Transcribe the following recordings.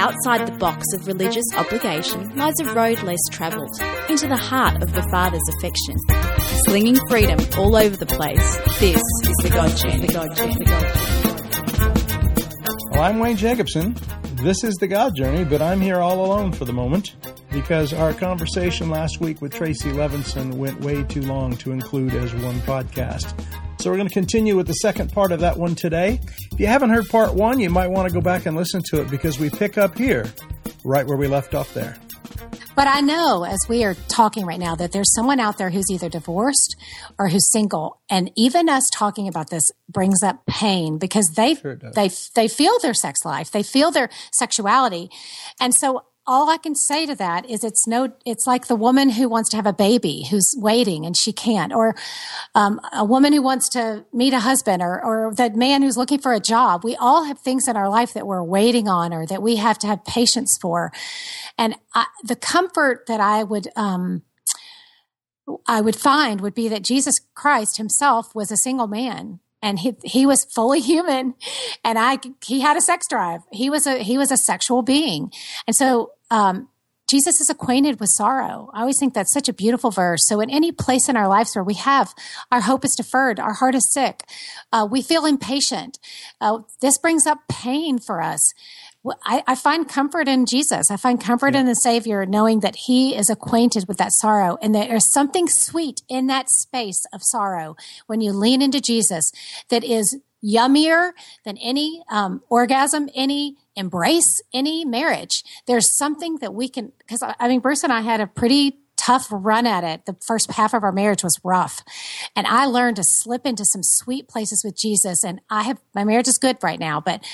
Outside the box of religious obligation lies a road less travelled, into the heart of the Father's affection. Slinging freedom all over the place, this is the God Journey. Well, I'm Wayne Jacobson. This is the God Journey, but I'm here all alone for the moment because our conversation last week with Tracy Levinson went way too long to include as one podcast. So we're going to continue with the second part of that one today. If you haven't heard part one, you might want to go back and listen to it because we pick up here, right where we left off there. But I know, as we are talking right now, that there's someone out there who's either divorced or who's single. And even us talking about this brings up pain because they feel their sex life. They feel their sexuality. And so all I can say to that is it's like the woman who wants to have a baby who's waiting and she can't, or a woman who wants to meet a husband, or that man who's looking for a job. We all have things in our life that we're waiting on or that we have to have patience for. And the comfort that I would find would be that Jesus Christ himself was a single man. And he was fully human, and he had a sex drive. He was a sexual being, and so Jesus is acquainted with sorrow. I always think that's such a beautiful verse. So in any place in our lives where we have our hope is deferred, our heart is sick, we feel impatient. This brings up pain for us. I find comfort in Jesus. I find comfort in the Savior, knowing that he is acquainted with that sorrow. And there is something sweet in that space of sorrow when you lean into Jesus that is yummier than any orgasm, any embrace, any marriage. There's something that we can, because Bruce and I had a pretty tough run at it. The first half of our marriage was rough. And I learned to slip into some sweet places with Jesus. And my marriage is good right now, but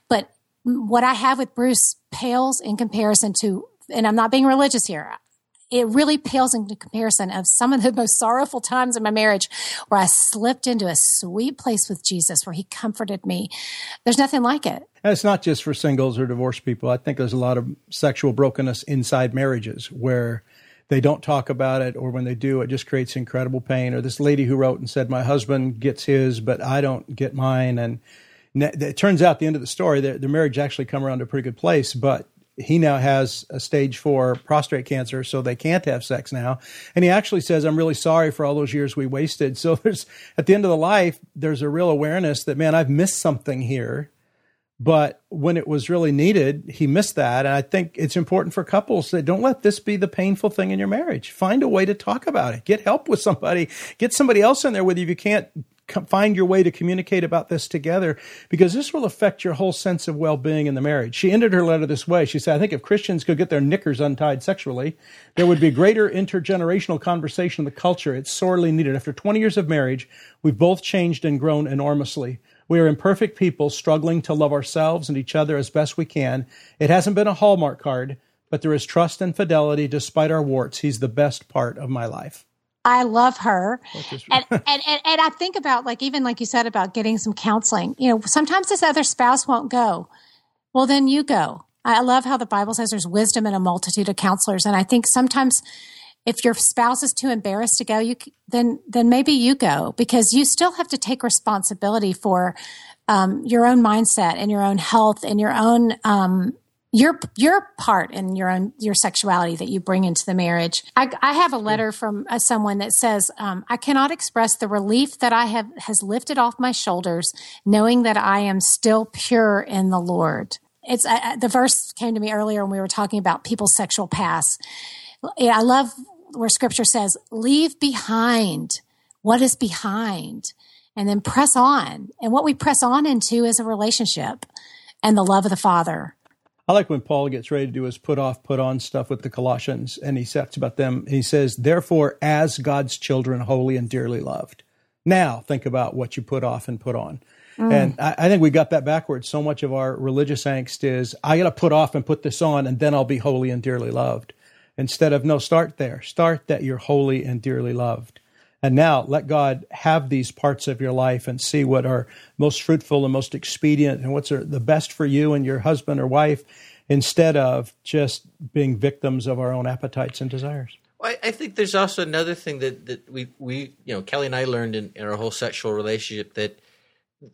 what I have with Bruce pales in comparison to, and I'm not being religious here, it really pales in comparison of some of the most sorrowful times in my marriage where I slipped into a sweet place with Jesus where he comforted me. There's nothing like it. And it's not just for singles or divorced people. I think there's a lot of sexual brokenness inside marriages where they don't talk about it, or when they do, it just creates incredible pain. Or this lady who wrote and said, my husband gets his, but I don't get mine. And it turns out at the end of the story, their marriage actually come around to a pretty good place, but he now has a stage 4 prostate cancer, so they can't have sex now. And he actually says, I'm really sorry for all those years we wasted. So at the end of the life, there's a real awareness that, man, I've missed something here. But when it was really needed, he missed that. And I think it's important for couples that don't let this be the painful thing in your marriage. Find a way to talk about it. Get help with somebody. Get somebody else in there with you if you can't find your way to communicate about this together, because this will affect your whole sense of well-being in the marriage. She ended her letter this way. She said, I think if Christians could get their knickers untied sexually, there would be greater intergenerational conversation in the culture. It's sorely needed. After 20 years of marriage, we've both changed and grown enormously. We are imperfect people struggling to love ourselves and each other as best we can. It hasn't been a Hallmark card, but there is trust and fidelity despite our warts. He's the best part of my life. I love her. And I think about, even like you said about getting some counseling, sometimes this other spouse won't go. Well, then you go. I love how the Bible says there's wisdom in a multitude of counselors. And I think sometimes if your spouse is too embarrassed to go, then maybe you go, because you still have to take responsibility for your own mindset and your own health and your own your part in your sexuality that you bring into the marriage. I have a letter from someone that says, I cannot express the relief that has lifted off my shoulders, knowing that I am still pure in the Lord. It's the verse came to me earlier when we were talking about people's sexual past. I love where Scripture says, leave behind what is behind and then press on. And what we press on into is a relationship and the love of the Father. I like when Paul gets ready to do his put off, put on stuff with the Colossians, and he talks about them. He says, therefore, as God's children, holy and dearly loved. Now think about what you put off and put on. And I think we got that backwards. So much of our religious angst is, I got to put off and put this on, and then I'll be holy and dearly loved. Instead of, no, start there. Start that you're holy and dearly loved. And now let God have these parts of your life and see what are most fruitful and most expedient and what's the best for you and your husband or wife, instead of just being victims of our own appetites and desires. Well, I think there's also another thing that we Kelly and I learned in our whole sexual relationship, that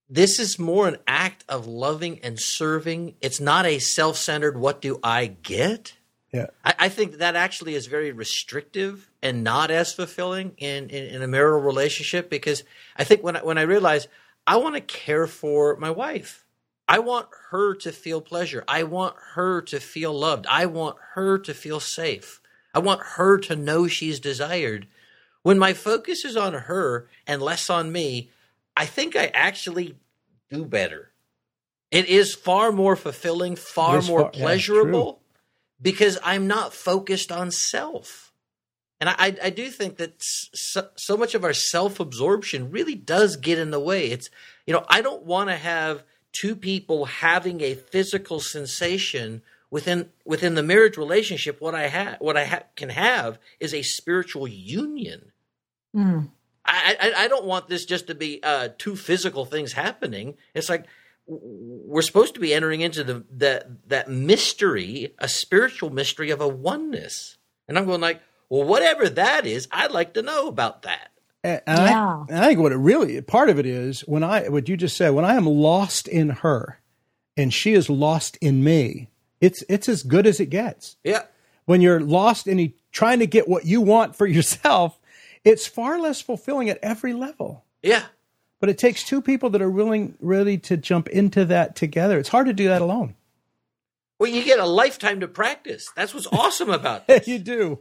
this is more an act of loving and serving. It's not a self-centered, what do I get? Yeah. I think that actually is very restrictive and not as fulfilling in a marital relationship, because I think when I realize I want to care for my wife, I want her to feel pleasure. I want her to feel loved. I want her to feel safe. I want her to know she's desired. When my focus is on her and less on me, I think I actually do better. It is far more fulfilling, far more pleasurable, because I'm not focused on self. And I do think that so much of our self-absorption really does get in the way. It's, I don't want to have two people having a physical sensation within the marriage relationship. What I can have is a spiritual union. Mm. I don't want this just to be two physical things happening. It's like we're supposed to be entering into that mystery, a spiritual mystery of a oneness. And I'm going like, well, whatever that is, I'd like to know about that. And I think what it really, part of it is what you just said, when I am lost in her and she is lost in me, it's as good as it gets. Yeah. When you're lost and trying to get what you want for yourself, it's far less fulfilling at every level. Yeah. But it takes two people that are ready to jump into that together. It's hard to do that alone. Well, you get a lifetime to practice. That's what's awesome about this. You do.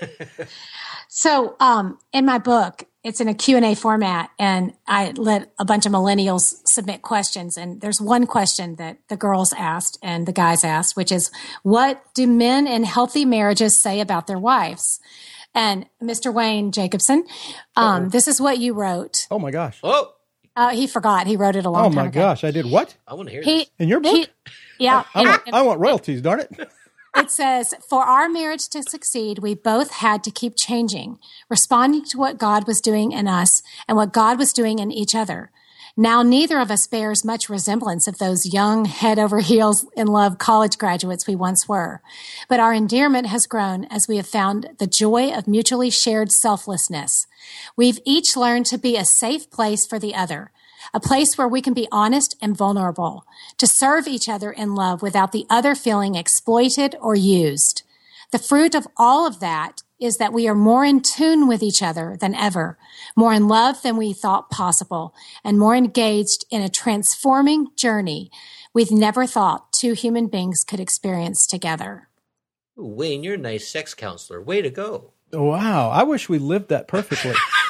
So in my book, it's in a Q&A format, and I let a bunch of millennials submit questions. And there's one question that the girls asked and the guys asked, which is, what do men in healthy marriages say about their wives? And Mr. Wayne Jacobson, this is what you wrote. Oh, my gosh. Oh. He forgot. He wrote it a long time ago. Oh, my gosh. I did what? I want to hear this. In your book? Yeah. I want royalties, darn it. It says, for our marriage to succeed, we both had to keep changing, responding to what God was doing in us and what God was doing in each other. Now, neither of us bears much resemblance of those young, head over heels in love college graduates we once were. But our endearment has grown as we have found the joy of mutually shared selflessness. We've each learned to be a safe place for the other, a place where we can be honest and vulnerable, to serve each other in love without the other feeling exploited or used. The fruit of all of that is that we are more in tune with each other than ever, more in love than we thought possible, and more engaged in a transforming journey we've never thought two human beings could experience together. Ooh, Wayne, you're a nice sex counselor. Way to go. Wow. I wish we lived that perfectly.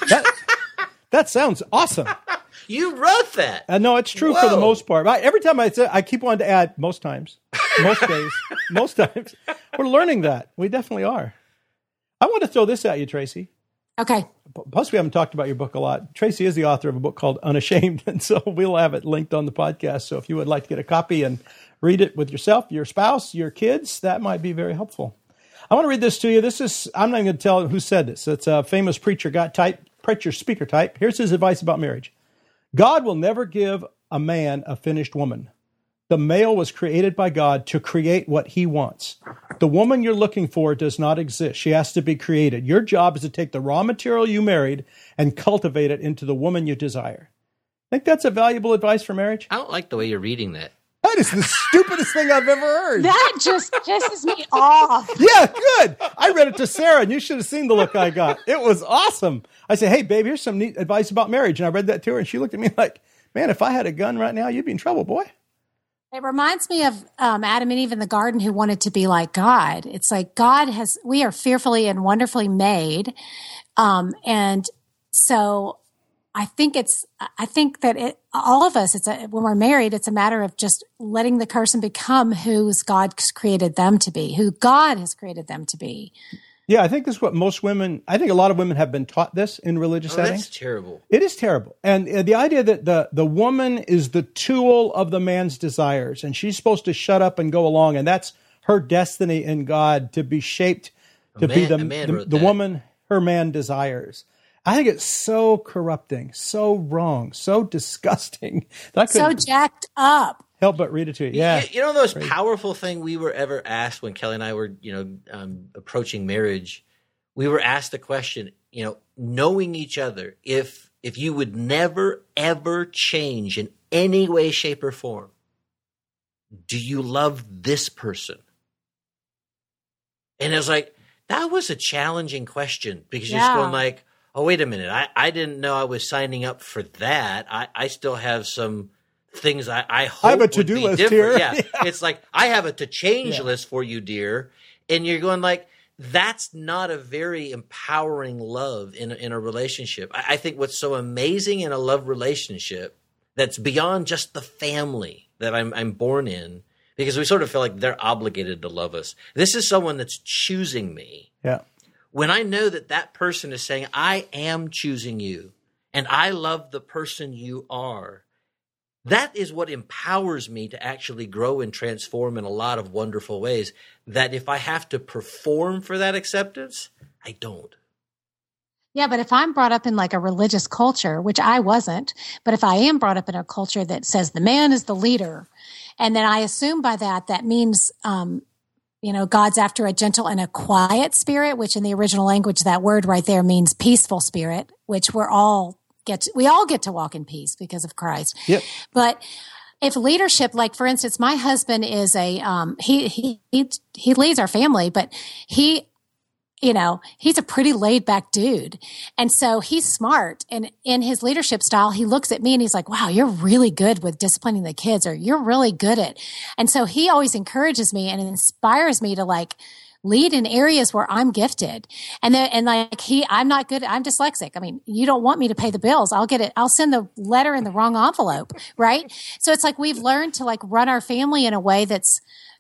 That sounds awesome. You wrote that. No, it's true. Whoa. For the most part. Every time I say, I keep wanting to add most times, most days, most times. We're learning that. We definitely are. I want to throw this at you, Tracy. Okay. Plus, we haven't talked about your book a lot. Tracy is the author of a book called Unashamed, and so we'll have it linked on the podcast. So if you would like to get a copy and read it with yourself, your spouse, your kids, that might be very helpful. I want to read this to you. I'm not even going to tell who said this. It's a famous preacher speaker type. Here's his advice about marriage. God will never give a man a finished woman. The male was created by God to create what he wants. The woman you're looking for does not exist. She has to be created. Your job is to take the raw material you married and cultivate it into the woman you desire. Think that's a valuable advice for marriage? I don't like the way you're reading that. That is the stupidest thing I've ever heard. That just pisses me off. Yeah, good. I read it to Sarah, and you should have seen the look I got. It was awesome. I said, hey, babe, here's some neat advice about marriage. And I read that to her, and she looked at me like, man, if I had a gun right now, you'd be in trouble, boy. It reminds me of Adam and Eve in the garden who wanted to be like God. It's like we are fearfully and wonderfully made. And so I think that all of us, when we're married, it's a matter of just letting the person become who God created them to be, who God has created them to be. Yeah, I think this is what I think a lot of women have been taught this in religious settings. That's terrible. It is terrible. And the idea that the woman is the tool of the man's desires, and she's supposed to shut up and go along, and that's her destiny in God, to be shaped to be the woman her man desires. I think it's so corrupting, so wrong, so disgusting. So jacked up. Help but read it to you. Yeah. You know the most powerful thing we were ever asked when Kelly and I were, approaching marriage? We were asked the question, knowing each other, if you would never, ever change in any way, shape, or form, do you love this person? And it was like, that was a challenging question because you're just going like, oh, wait a minute. I didn't know I was signing up for that. I still have some things I hope I have a to-do list different. here. Yeah. It's like, I have a to change list for you, dear. And you're going like, that's not a very empowering love in a relationship. I think what's so amazing in a love relationship that's beyond just the family that I'm born in, because we sort of feel like they're obligated to love us. This is someone that's choosing me. Yeah. When I know that that person is saying, I am choosing you and I love the person you are, that is what empowers me to actually grow and transform in a lot of wonderful ways that if I have to perform for that acceptance, I don't. Yeah, but if I'm brought up in like a religious culture, which I wasn't, but if I am brought up in a culture that says the man is the leader, and then I assume by that means, God's after a gentle and a quiet spirit, which in the original language, that word right there means peaceful spirit, which we all get to walk in peace because of Christ. Yep. But if leadership, like for instance, my husband is he leads our family, but he's a pretty laid back dude. And so he's smart. And in his leadership style, he looks at me and he's like, wow, you're really good with disciplining the kids, or you're really good at. And so he always encourages me and inspires me to like lead in areas where I'm gifted. I'm not good. I'm dyslexic. I mean, you don't want me to pay the bills. I'll get it. I'll send the letter in the wrong envelope. Right. So it's like, we've learned to like run our family in a way that's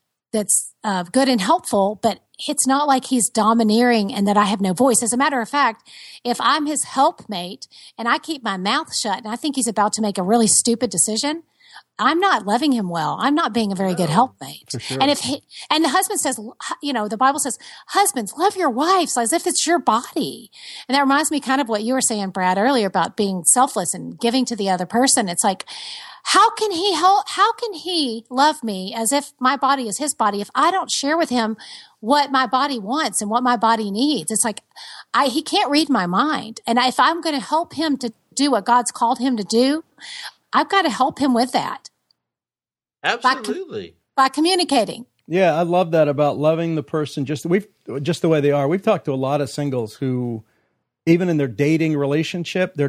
good and helpful, but it's not like he's domineering and that I have no voice. As a matter of fact, if I'm his helpmate and I keep my mouth shut and I think he's about to make a really stupid decision, I'm not loving him well. I'm not being a very good helpmate. Sure. And and the husband says, the Bible says, husbands, love your wives as if it's your body. And that reminds me kind of what you were saying, Brad, earlier about being selfless and giving to the other person. It's like, how can he love me as if my body is his body if I don't share with him what my body wants and what my body needs? It's like, he can't read my mind. And if I'm going to help him to do what God's called him to do, I've got to help him with that. Absolutely. By communicating. Yeah, I love that about loving the person just the way they are. We've talked to a lot of singles who, even in their dating relationship, they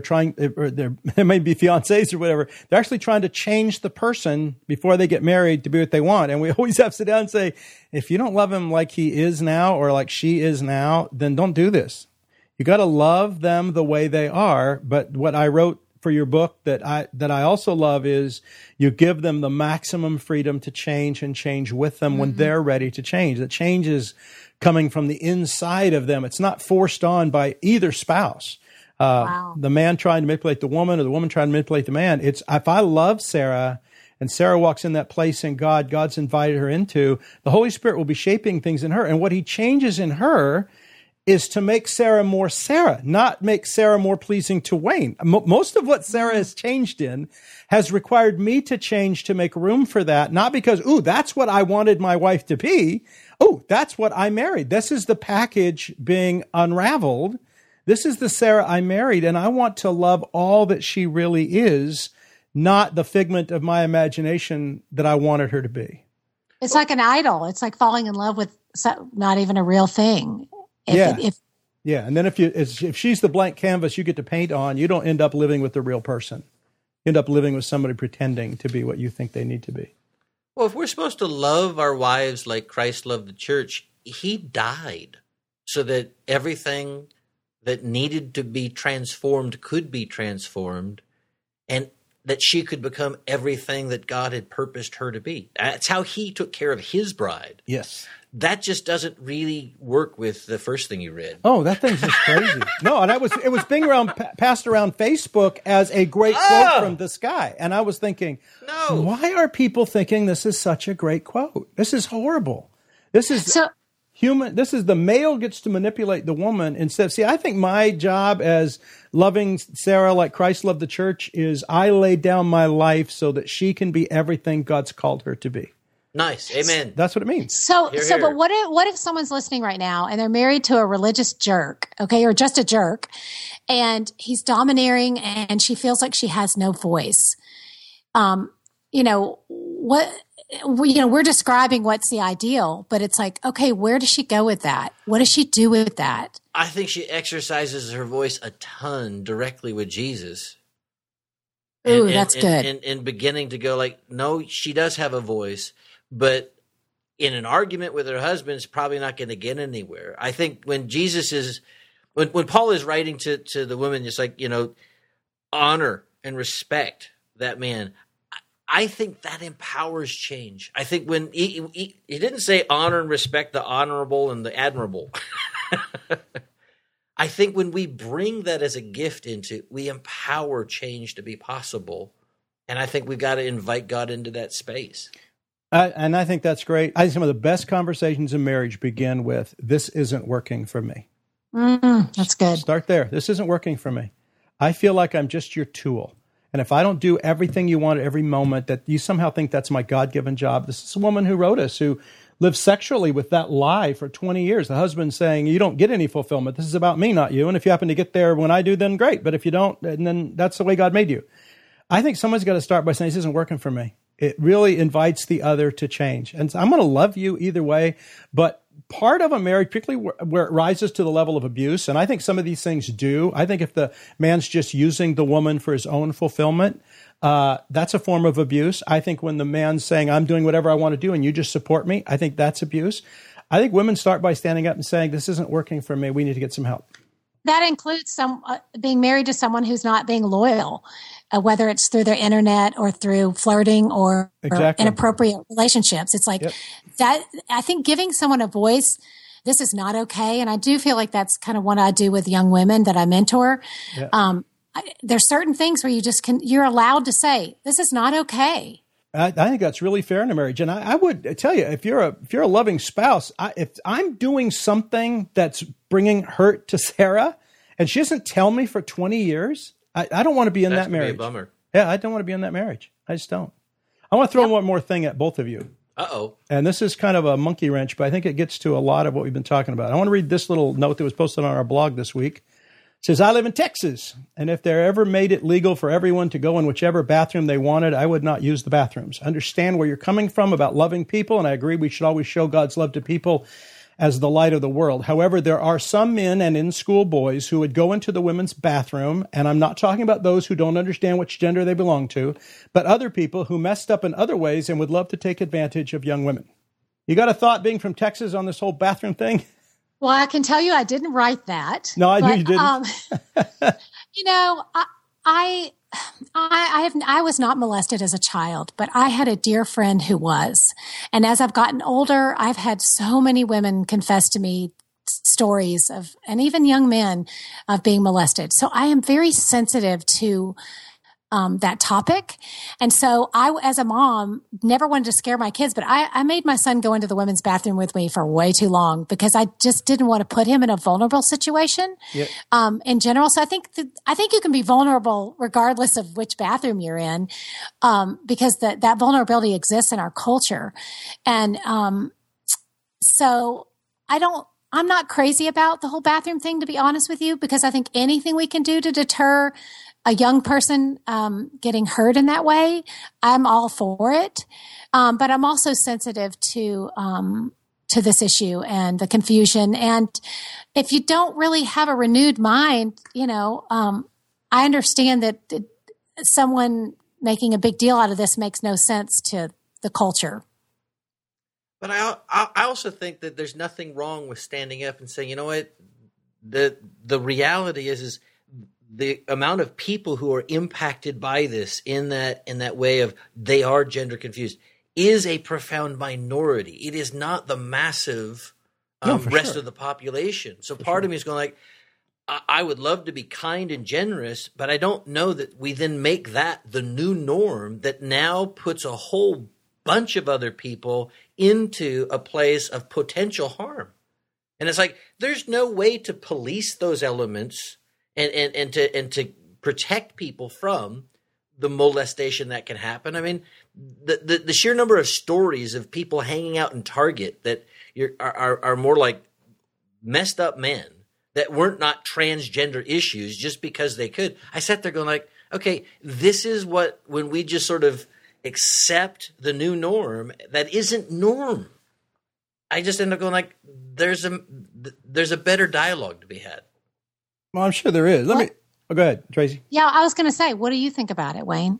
may be fiancés or whatever. They're actually trying to change the person before they get married to be what they want. And we always have to sit down and say, if you don't love him like he is now or like she is now, then don't do this. You got to love them the way they are. But what I wrote for your book that I also love is you give them the maximum freedom to change and change with them when they're ready to change. The change is coming from the inside of them. It's not forced on by either spouse. Wow. The man trying to manipulate the woman or the woman trying to manipulate the man. It's if I love Sarah and Sarah walks in that place in God's invited her into, the Holy Spirit will be shaping things in her. And what he changes in her is to make Sarah more Sarah, not make Sarah more pleasing to Wayne. Most of what Sarah has changed in has required me to change to make room for that, not because, that's what I wanted my wife to be. That's what I married. This is the package being unraveled. This is the Sarah I married, and I want to love all that she really is, not the figment of my imagination that I wanted her to be. It's like an idol. It's like falling in love with not even a real thing. Yeah. And then if she's the blank canvas you get to paint on, you don't end up living with the real person. You end up living with somebody pretending to be what you think they need to be. Well, if we're supposed to love our wives like Christ loved the church, he died so that everything that needed to be transformed could be transformed, and that she could become everything that God had purposed her to be. That's how he took care of his bride. Yes. That just doesn't really work with the first thing you read. Oh, that thing's just crazy. No, and it was being passed around Facebook as a great quote from this guy. And I was thinking, why are people thinking this is such a great quote? This is horrible. This is human. This is the male gets to manipulate the woman instead. See, I think my job as loving Sarah like Christ loved the church is I lay down my life so that she can be everything God's called her to be. Nice. Amen. That's what it means. But what if someone's listening right now and they're married to a religious jerk, okay, or just a jerk, and he's domineering and she feels like she has no voice? You know, we're describing what's the ideal, but it's like, okay, where does she go with that? What does she do with that? I think she exercises her voice a ton directly with Jesus. Ooh, that's good. And beginning to go like, no, she does have a voice, but in an argument with her husband, it's probably not going to get anywhere. I think when Jesus is, when Paul is writing to the woman, it's like, you know, honor and respect that man. I think that empowers change. I think when he didn't say honor and respect the honorable and the admirable. I think when we bring that as a gift into, we empower change to be possible. And I think we've got to invite God into that space. And I think that's great. I think some of the best conversations in marriage begin with, this isn't working for me. That's good. Start there. This isn't working for me. I feel like I'm just your tool. And if I don't do everything you want at every moment, that you somehow think that's my God-given job. This is a woman who wrote us, who lived sexually with that lie for 20 years. The husband saying, you don't get any fulfillment. This is about me, not you. And if you happen to get there when I do, then great. But if you don't, then that's the way God made you. I think someone's got to start by saying, this isn't working for me. It really invites the other to change. And so I'm going to love you either way. But part of a marriage, particularly where it rises to the level of abuse, and I think some of these things do. I think if the man's just using the woman for his own fulfillment, that's a form of abuse. I think when the man's saying, I'm doing whatever I want to do and you just support me, I think that's abuse. I think women start by standing up and saying, this isn't working for me. We need to get some help. That includes being married to someone who's not being loyal, whether it's through their internet or through flirting or inappropriate relationships. It's like that. I think giving someone a voice, this is not okay. And I do feel like that's kind of what I do with young women that I mentor. Yeah. There's certain things where you're allowed to say, this is not okay. I think that's really fair in a marriage. And I would tell you, if you're a loving spouse, if I'm doing something that's bringing hurt to Sarah and she doesn't tell me for 20 years, I don't want to be in that marriage. Be a bummer. Yeah, I don't want to be in that marriage. I just don't. I want to throw one more thing at both of you. Uh-oh. And this is kind of a monkey wrench, but I think it gets to a lot of what we've been talking about. I want to read this little note that was posted on our blog this week. It says, I live in Texas, and if they ever made it legal for everyone to go in whichever bathroom they wanted, I would not use the bathrooms. I understand where you're coming from about loving people, and I agree we should always show God's love to people as the light of the world. However, there are some men and in-school boys who would go into the women's bathroom, and I'm not talking about those who don't understand which gender they belong to, but other people who messed up in other ways and would love to take advantage of young women. You got a thought, being from Texas, on this whole bathroom thing? Well, I can tell you I didn't write that. No, I knew you didn't. You know, I was not molested as a child, but I had a dear friend who was. And as I've gotten older, I've had so many women confess to me stories of, and even young men, of being molested. So I am very sensitive to that topic. And so I, as a mom, never wanted to scare my kids, but I made my son go into the women's bathroom with me for way too long because I just didn't want to put him in a vulnerable situation in general. So I think you can be vulnerable regardless of which bathroom you're in, because that vulnerability exists in our culture. And so I'm not crazy about the whole bathroom thing, to be honest with you, because I think anything we can do to deter a young person getting hurt in that way, I'm all for it. But I'm also sensitive to this issue and the confusion. And if you don't really have a renewed mind, I understand that someone making a big deal out of this makes no sense to the culture. But I also think that there's nothing wrong with standing up and saying, you know what, the reality is the amount of people who are impacted by this in that way of they are gender confused is a profound minority. It is not the massive rest of the population. So part of me is going like, I would love to be kind and generous, but I don't know that we then make that the new norm that now puts a whole bunch of other people into a place of potential harm. And it's like, there's no way to police those elements and to protect people from the molestation that can happen. I mean, the sheer number of stories of people hanging out in Target that are more like messed up men that weren't not transgender issues just because they could. I sat there going like, okay, this is what, when we just sort of accept the new norm that isn't norm, I just end up going like, there's a better dialogue to be had. Well, I'm sure there is. Go ahead, Tracy. Yeah, I was going to say, what do you think about it, Wayne?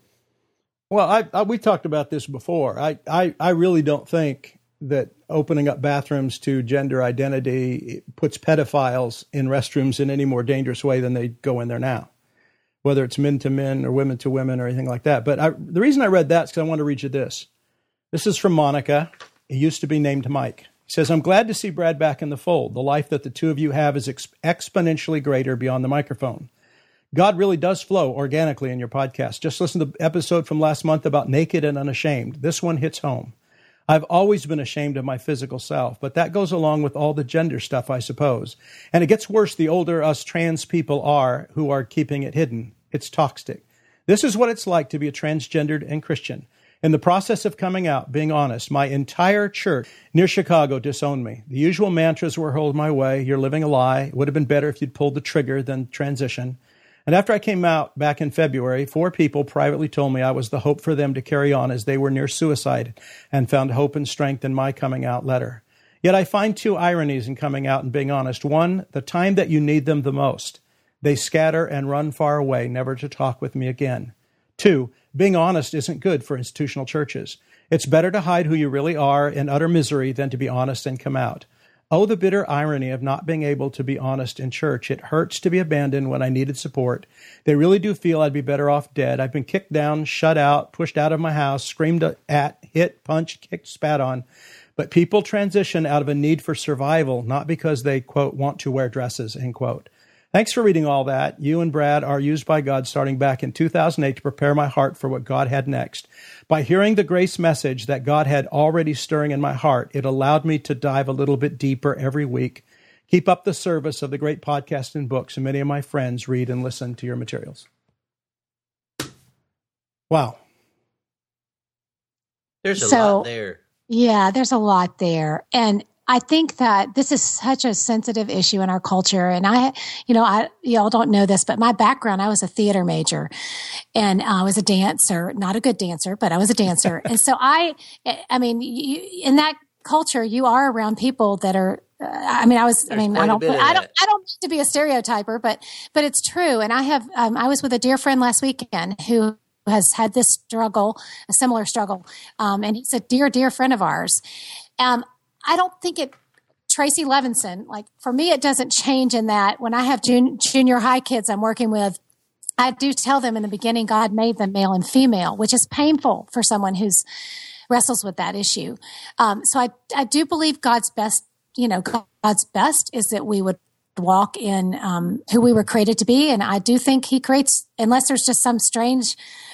Well, we talked about this before. I really don't think that opening up bathrooms to gender identity puts pedophiles in restrooms in any more dangerous way than they go in there now, whether it's men to men or women to women or anything like that. But the reason I read that is because I want to read you this. This is from Monica. He used to be named Mike. He says, I'm glad to see Brad back in the fold. The life that the two of you have is exponentially greater beyond the microphone. God really does flow organically in your podcast. Just listen to the episode from last month about naked and unashamed. This one hits home. I've always been ashamed of my physical self, but that goes along with all the gender stuff, I suppose. And it gets worse the older us trans people are who are keeping it hidden. It's toxic. This is what it's like to be a transgendered and Christian. In the process of coming out, being honest, my entire church near Chicago disowned me. The usual mantras were hurled my way. You're living a lie. It would have been better if you'd pulled the trigger than transition. And after I came out back in February, 4 people privately told me I was the hope for them to carry on as they were near suicide and found hope and strength in my coming out letter. Yet I find 2 ironies in coming out and being honest. 1, the time that you need them the most, they scatter and run far away, never to talk with me again. 2, being honest isn't good for institutional churches. It's better to hide who you really are in utter misery than to be honest and come out. Oh, the bitter irony of not being able to be honest in church. It hurts to be abandoned when I needed support. They really do feel I'd be better off dead. I've been kicked down, shut out, pushed out of my house, screamed at, hit, punched, kicked, spat on. But people transition out of a need for survival, not because they, quote, want to wear dresses, end quote. Thanks for reading all that. You and Brad are used by God starting back in 2008 to prepare my heart for what God had next. By hearing the grace message that God had already stirring in my heart, it allowed me to dive a little bit deeper every week. Keep up the service of the great podcast and books, and many of my friends read and listen to your materials. Wow. There's a lot there. Yeah, there's a lot there. And I think that this is such a sensitive issue in our culture. And y'all don't know this, but my background, I was a theater major and I was a dancer, not a good dancer, but I was a dancer. And so in that culture, you are around people that are, I don't need to be a stereotyper, but it's true. And I was with a dear friend last weekend who has had this struggle, a similar struggle. And he's a dear, dear friend of ours. I don't think Tracy Levinson, like for me, it doesn't change in that when I have junior high kids I'm working with, I do tell them in the beginning, God made them male and female, which is painful for someone who's wrestles with that issue. So I do believe God's best is that we would walk in who we were created to be. And I do think he creates, unless there's just some strange,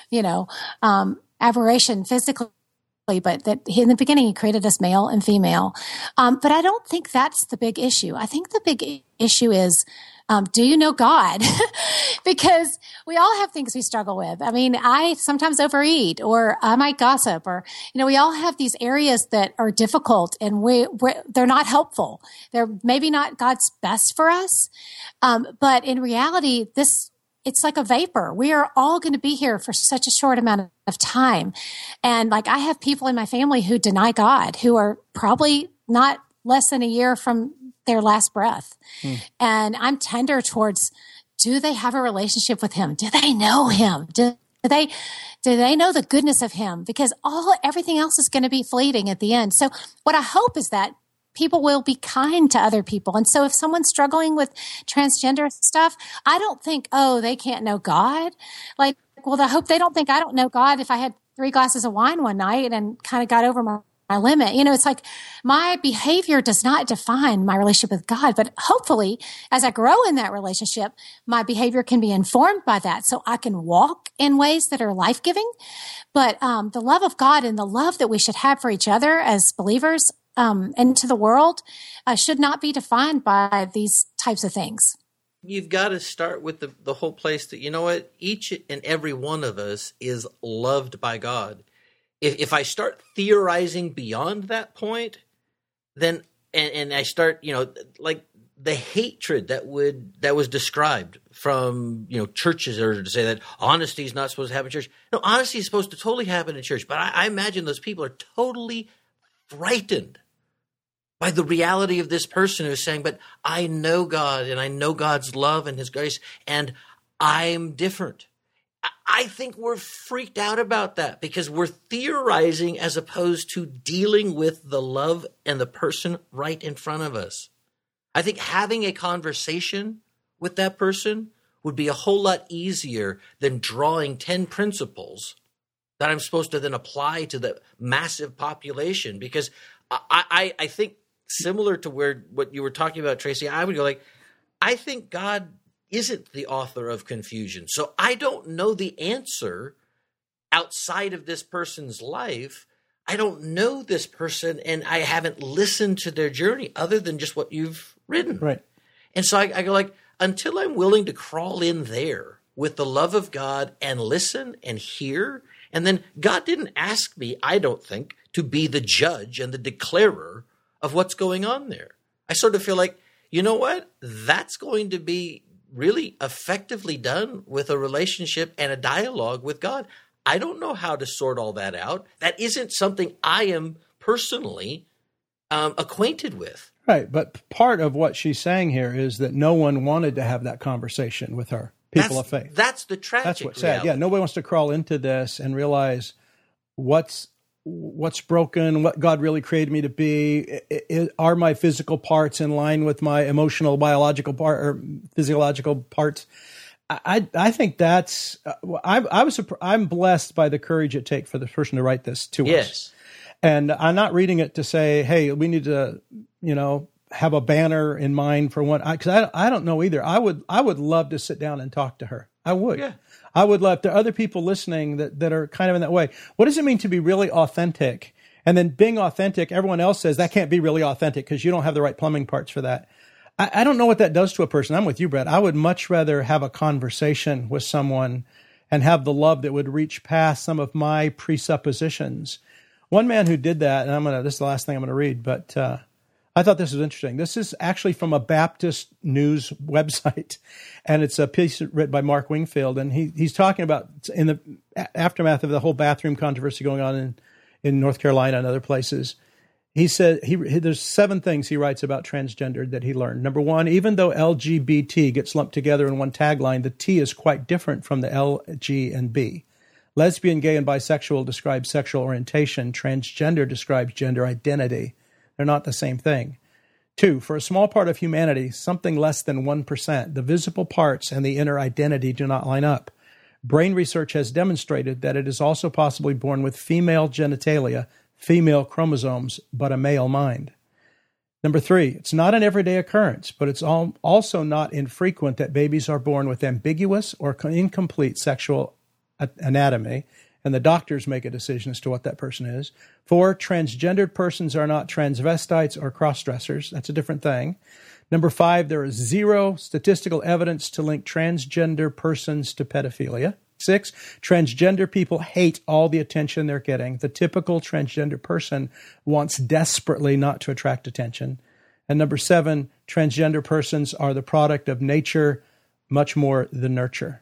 aberration physically, but that in the beginning, he created us male and female. But I don't think that's the big issue. I think the big issue is, do you know God? Because we all have things we struggle with. I mean, I sometimes overeat or I might gossip or, we all have these areas that are difficult and they're not helpful. They're maybe not God's best for us. But in reality, it's like a vapor. We are all going to be here for such a short amount of time. And like I have people in my family who deny God, who are probably not less than a year from their last breath. And I'm tender towards, do they have a relationship with him? Do they know him? Do they know the goodness of him? Because everything else is going to be fleeting at the end. So what I hope is that people will be kind to other people. And so if someone's struggling with transgender stuff, I don't think, they can't know God. Like, well, I hope they don't think I don't know God if I had 3 glasses of wine one night and kind of got over my limit. It's like my behavior does not define my relationship with God, but hopefully as I grow in that relationship, my behavior can be informed by that so I can walk in ways that are life-giving. But the love of God and the love that we should have for each other as believers and to the world should not be defined by these types of things. You've got to start with the whole place that, each and every one of us is loved by God. If I start theorizing beyond that point, then, and I start, like the hatred that was described from churches, or to say that honesty is not supposed to happen in church. No, honesty is supposed to totally happen in church. But I imagine those people are totally frightened by the reality of this person who's saying, but I know God, and I know God's love and his grace, and I'm different. I think we're freaked out about that because we're theorizing as opposed to dealing with the love and the person right in front of us. I think having a conversation with that person would be a whole lot easier than drawing 10 principles that I'm supposed to then apply to the massive population. Because I think, similar to what you were talking about, Tracy, I would go like, I think God isn't the author of confusion. So I don't know the answer outside of this person's life. I don't know this person, and I haven't listened to their journey other than just what you've written. Right. And so I go like, until I'm willing to crawl in there with the love of God and listen and hear, and then God didn't ask me, I don't think, to be the judge and the declarer of what's going on there. I sort of feel like, you know what? That's going to be really effectively done with a relationship and a dialogue with God. I don't know how to sort all that out. That isn't something I am personally acquainted with. Right. But part of what she's saying here is that no one wanted to have that conversation with her, people of faith. That's the tragic That's what's reality. sad. Yeah, nobody wants to crawl into this and realize what's broken, what God really created me to be. Are my physical parts in line with my emotional, biological part or physiological parts? I think that's. I'm blessed by the courage it takes for the person to write this to us. And I'm not reading it to say, hey, we need to, have a banner in mind for one. Because I don't know either. I would love to sit down and talk to her. I would. Yeah. I would love to. Other people listening that are kind of in that way. What does it mean to be really authentic? And then being authentic, everyone else says that can't be really authentic because you don't have the right plumbing parts for that. I don't know what that does to a person. I'm with you, Brett. I would much rather have a conversation with someone and have the love that would reach past some of my presuppositions. One man who did that, and this is the last thing I'm going to read, but I thought this was interesting. This is actually from a Baptist news website, and it's a piece written by Mark Wingfield, and he's talking about in the aftermath of the whole bathroom controversy going on in North Carolina and other places. He said there's 7 things he writes about transgender that he learned. Number 1, even though LGBT gets lumped together in one tagline, the T is quite different from the L, G, and B. Lesbian, gay, and bisexual describe sexual orientation. Transgender describes gender identity. They're not the same thing. 2, for a small part of humanity, something less than 1%, the visible parts and the inner identity do not line up. Brain research has demonstrated that it is also possibly born with female genitalia, female chromosomes, but a male mind. Number 3, it's not an everyday occurrence, but it's also not infrequent that babies are born with ambiguous or incomplete sexual anatomy, and the doctors make a decision as to what that person is. 4, transgendered persons are not transvestites or cross-dressers. That's a different thing. Number 5, there is 0 statistical evidence to link transgender persons to pedophilia. 6, transgender people hate all the attention they're getting. The typical transgender person wants desperately not to attract attention. And number 7, transgender persons are the product of nature, much more than nurture.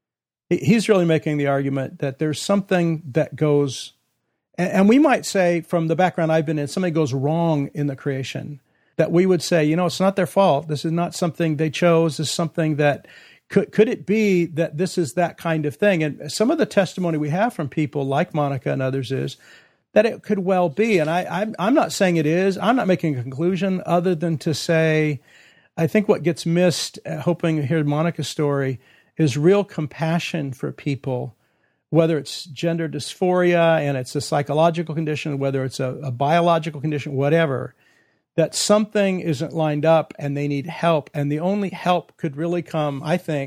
He's really making the argument that there's something that goes, and we might say from the background I've been in, something goes wrong in the creation, that we would say, it's not their fault. This is not something they chose. This is something that could it be that this is that kind of thing? And some of the testimony we have from people like Monica and others is that it could well be. And I'm not saying it is. I'm not making a conclusion other than to say, I think what gets missed, hoping to hear Monica's story, is real compassion for people, whether it's gender dysphoria and it's a psychological condition, whether it's a biological condition, whatever, that something isn't lined up and they need help. And the only help could really come,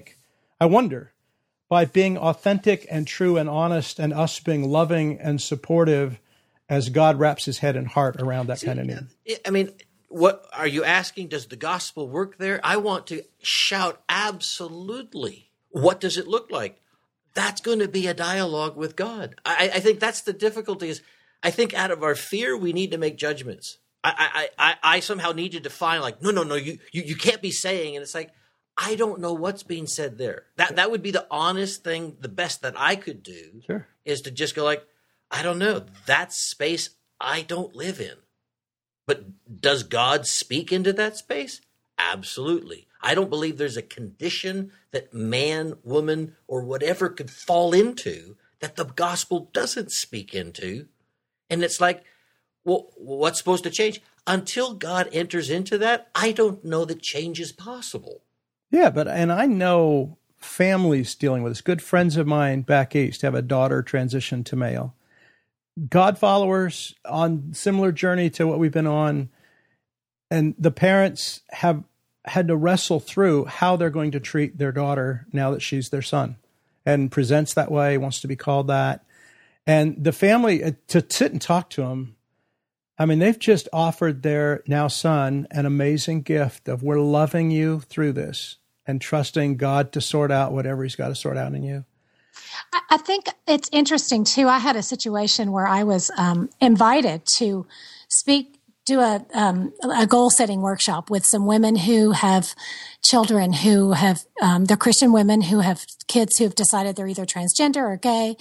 I wonder, by being authentic and true and honest and us being loving and supportive as God wraps his head and heart around that kind of need. I mean, what are you asking? Does the gospel work there? I want to shout absolutely. What does it look like? That's going to be a dialogue with God. I think that's the difficulty is I think out of our fear, we need to make judgments. I somehow need to define, like, no, you can't be saying, and it's like, I don't know what's being said there. That would be the honest thing, the best that I could do. Sure. Is to just go like, I don't know. That space I don't live in. But does God speak into that space? Absolutely. I don't believe there's a condition that man, woman, or whatever could fall into that the gospel doesn't speak into. And it's like, well, what's supposed to change? Until God enters into that, I don't know that change is possible. Yeah, and I know families dealing with this. Good friends of mine back east have a daughter transition to male. God followers on similar journey to what we've been on, and the parents have had to wrestle through how they're going to treat their daughter now that she's their son and presents that way, wants to be called that. And the family, to sit and talk to them, I mean, they've just offered their now son an amazing gift of, we're loving you through this and trusting God to sort out whatever he's got to sort out in you. I think it's interesting, too. I had a situation where I was invited to do a goal-setting workshop with some women who have children who have, they're Christian women who have kids who have decided they're either transgender or gay.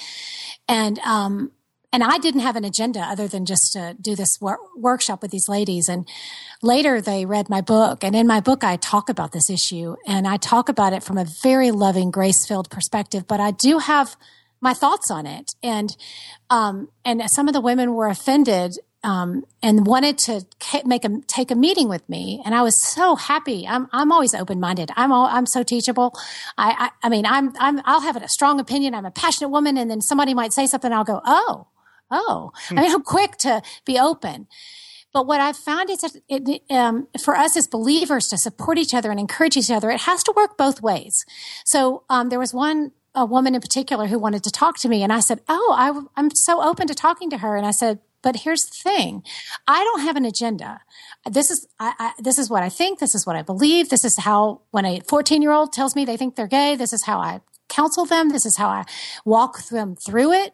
And I didn't have an agenda other than just to do this workshop with these ladies. And later they read my book. And in my book, I talk about this issue. And I talk about it from a very loving, grace-filled perspective. But I do have my thoughts on it. And some of the women were offended and wanted to take a meeting with me. And I was so happy. I'm always open-minded. I'm so teachable. I'll have a strong opinion. I'm a passionate woman. And then somebody might say something and I'll go, oh. I mean, I'm quick to be open. But what I've found is that for us as believers to support each other and encourage each other, it has to work both ways. So there was a woman in particular who wanted to talk to me, and I said, I'm so open to talking to her. And I said, but here's the thing. I don't have an agenda. This is what I think. This is what I believe. This is how, when a 14-year-old tells me they think they're gay, this is how I counsel them. This is how I walk them through it.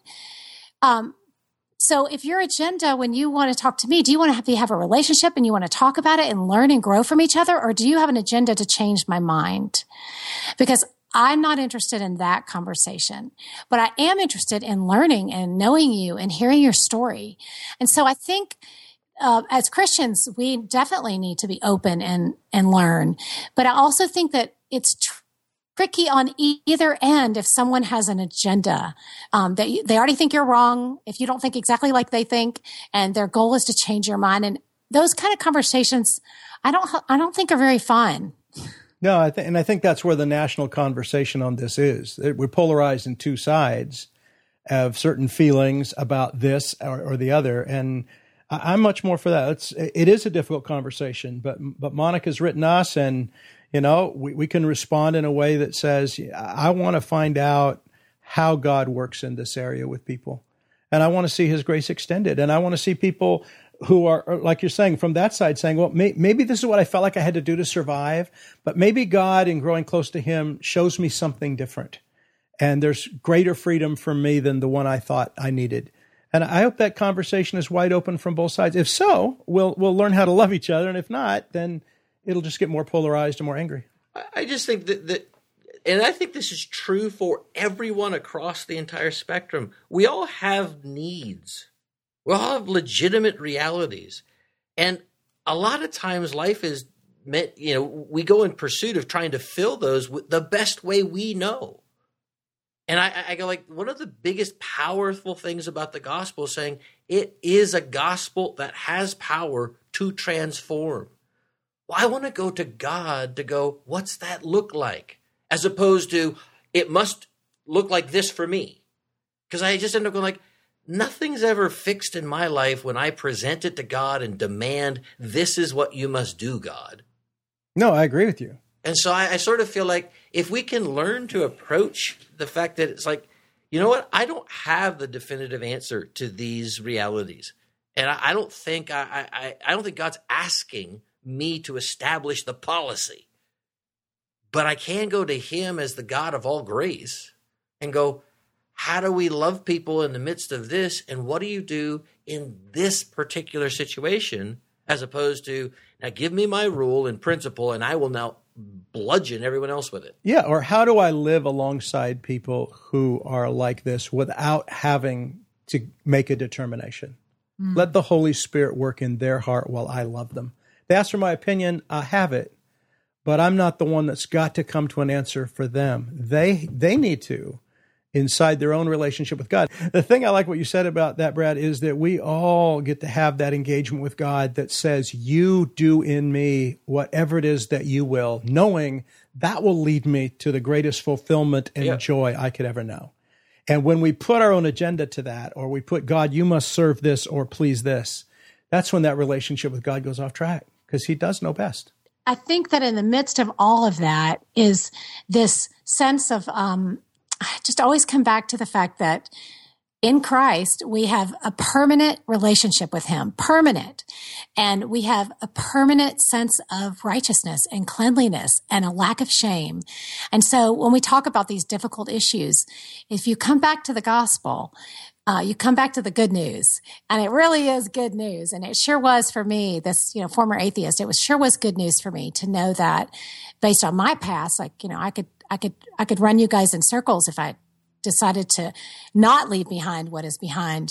So if your agenda, when you want to talk to me, do you want to have a relationship and you want to talk about it and learn and grow from each other? Or do you have an agenda to change my mind? Because I'm not interested in that conversation, but I am interested in learning and knowing you and hearing your story. And so I think as Christians, we definitely need to be open and learn. But I also think that it's tricky on either end if someone has an agenda that they already think you're wrong, if you don't think exactly like they think, and their goal is to change your mind. And those kind of conversations, I don't think are very fun. No, I think that's where the national conversation on this is. We're polarized in two sides of certain feelings about this or the other, and I'm much more for that. It is a difficult conversation, but Monica's written us, and we can respond in a way that says, I want to find out how God works in this area with people, and I want to see his grace extended, and I want to see people who are, like you're saying, from that side saying, well, maybe this is what I felt like I had to do to survive, but maybe God, in growing close to him, shows me something different. And there's greater freedom for me than the one I thought I needed. And I hope that conversation is wide open from both sides. If so, we'll learn how to love each other. And if not, then it'll just get more polarized and more angry. I just think that and I think this is true for everyone across the entire spectrum. We all have needs. We all have legitimate realities. And a lot of times life is meant, we go in pursuit of trying to fill those with the best way we know. And I go like, one of the biggest powerful things about the gospel is saying it is a gospel that has power to transform. Well, I want to go to God to go, what's that look like? As opposed to, it must look like this for me. Because I just end up going like, nothing's ever fixed in my life when I present it to God and demand, this is what you must do, God. No, I agree with you. And so I sort of feel like if we can learn to approach the fact that it's like, you know what, I don't have the definitive answer to these realities. And I don't think I don't think God's asking me to establish the policy. But I can go to him as the God of all grace and go, how do we love people in the midst of this? And what do you do in this particular situation as opposed to, now give me my rule and principle, and I will now bludgeon everyone else with it. Yeah, or how do I live alongside people who are like this without having to make a determination? Let the Holy Spirit work in their heart while I love them. They ask for my opinion, I have it, but I'm not the one that's got to come to an answer for them. They need to, inside their own relationship with God. The thing I like what you said about that, Brad, is that we all get to have that engagement with God that says, you do in me whatever it is that you will, knowing that will lead me to the greatest fulfillment and joy I could ever know. And when we put our own agenda to that, or we put, God, you must serve this or please this, that's when that relationship with God goes off track, because he does know best. I think that in the midst of all of that is this sense of, just always come back to the fact that in Christ, we have a permanent relationship with him, permanent. And we have a permanent sense of righteousness and cleanliness and a lack of shame. And so when we talk about these difficult issues, if you come back to the gospel, you come back to the good news, and it really is good news. And it sure was for me, this, former atheist, sure was good news for me to know that based on my past, I could run you guys in circles if I decided to not leave behind what is behind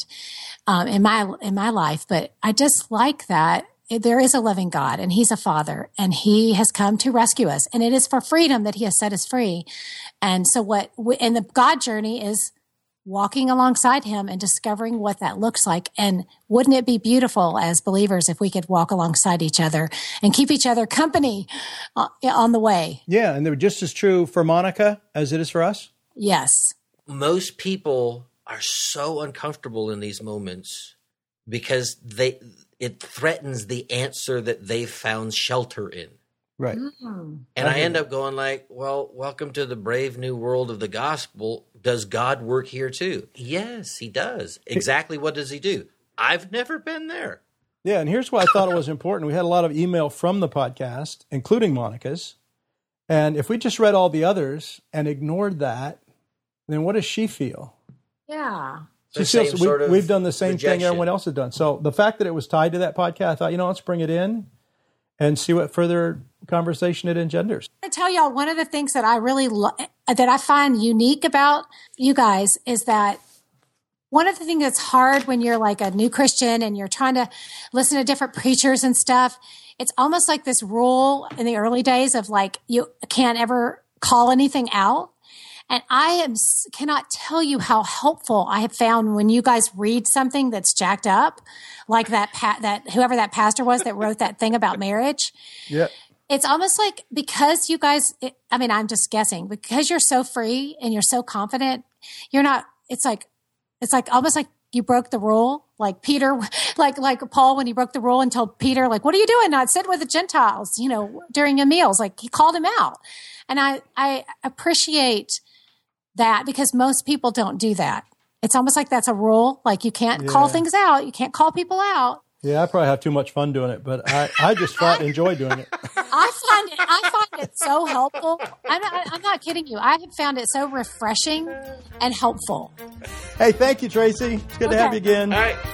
in my life. But I just like that there is a loving God, and he's a father, and he has come to rescue us, and it is for freedom that he has set us free. And so and the God journey is walking alongside him and discovering what that looks like. And wouldn't it be beautiful as believers if we could walk alongside each other and keep each other company on the way? Yeah, and they're just as true for Monica as it is for us? Yes. Most people are so uncomfortable in these moments because it threatens the answer that they've found shelter in. Right. And I end up going like, well, welcome to the brave new world of the gospel. Does God work here too? Yes, he does. Exactly what does he do? I've never been there. Yeah, and here's why I thought it was important. We had a lot of email from the podcast, including Monica's. And if we just read all the others and ignored that, then what does she feel? Yeah. She feels we've done the same rejection thing everyone else has done. So the fact that it was tied to that podcast, I thought, let's bring it in and see what further conversation it engenders. I tell y'all, one of the things that I really that I find unique about you guys is that one of the things that's hard when you're like a new Christian and you're trying to listen to different preachers and stuff, it's almost like this rule in the early days of like, you can't ever call anything out. And I cannot tell you how helpful I have found when you guys read something that's jacked up, like that whoever that pastor was that wrote that thing about marriage. Yeah. It's almost like because you guys, I'm just guessing, because you're so free and you're so confident, you're not, it's like almost like you broke the rule, like Peter, like Paul, when he broke the rule and told Peter, like, what are you doing? Not sit with the Gentiles, during your meals. Like he called him out. And I appreciate that because most people don't do that. It's almost like that's a rule. Like you can't call things out. You can't call people out. Yeah, I probably have too much fun doing it, but I just enjoy doing it. I find it so helpful. I'm not kidding you. I have found it so refreshing and helpful. Hey, thank you, Tracy. It's good to have you again. All right.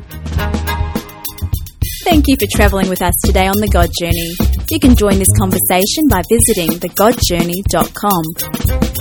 Thank you for traveling with us today on The God Journey. You can join this conversation by visiting thegodjourney.com.